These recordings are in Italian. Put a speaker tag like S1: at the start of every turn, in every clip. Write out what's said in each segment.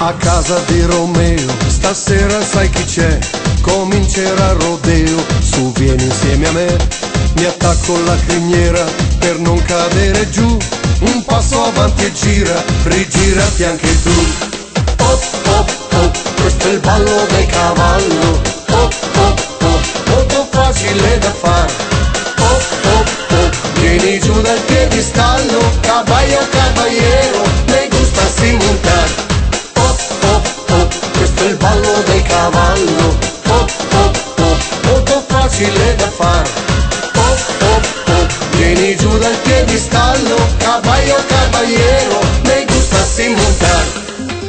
S1: A casa di Romeo, stasera sai chi c'è? Comincerà il rodeo, su vieni insieme a me. Mi attacco la criniera per non cadere giù. Un passo avanti e gira, rigirati anche tu. Oh oh oh, questo è il ballo del cavallo. Oh oh oh, molto facile da fare. Oh oh oh, vieni giù dal piedistallo. Caballo, caballero, me gusta sin montar. Questo è il ballo del cavallo. Oh oh oh, molto facile da fare. Oh oh oh, vieni giù dal piedistallo. Caballo, caballero, me gusta sin montar.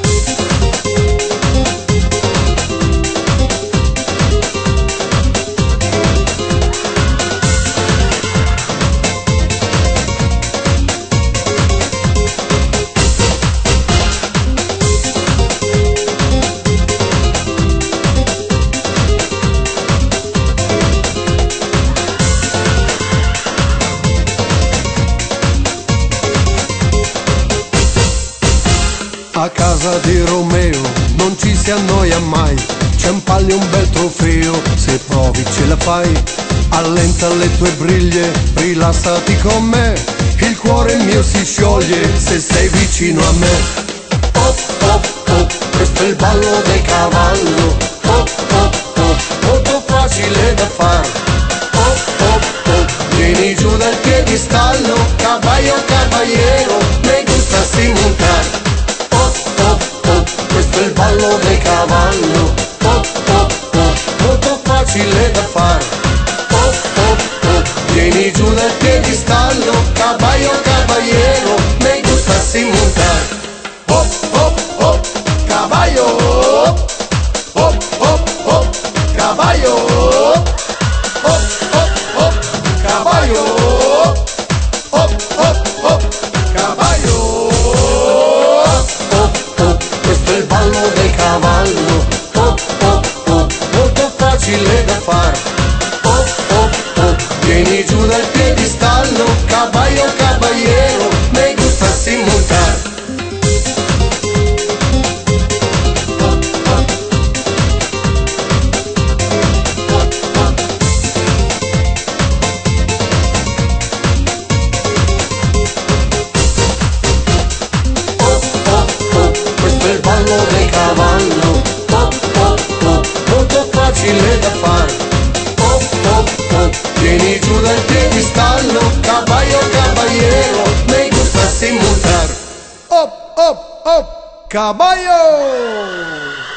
S1: A casa di Romeo non ci si annoia mai, c'è un palio, un bel trofeo, se provi ce la fai. Allenta le tue briglie, rilassati con me, il cuore mio si scioglie se sei vicino a me. Oh oh oh, questo è il ballo del cavallo. Oh oh oh, molto facile da fare. Oh oh oh, vieni giù dal piedistallo. Caballo, caballero, me gusta sin montar. Questo è il ballo del cavallo. Oh oh oh, molto facile da fare. Oh oh oh, vieni giù dal piedistallo. Caballo, caballero, me gusta sin montar. Oh oh oh, caballo. Oh oh oh, caballo. Oh oh oh, caballo. Oh oh oh, caballo. Ballo del cavallo, oh oh oh, molto facile da fare. Oh oh oh, vieni giù dal piedistallo. Caballo, caballero, me gusta sin montar. Ballo del cavallo, oh oh oh, molto facile da fare. Oh oh oh, vieni giù dal piedistallo. Caballo, caballero, me gusta sin montar. Oh oh oh, caballo.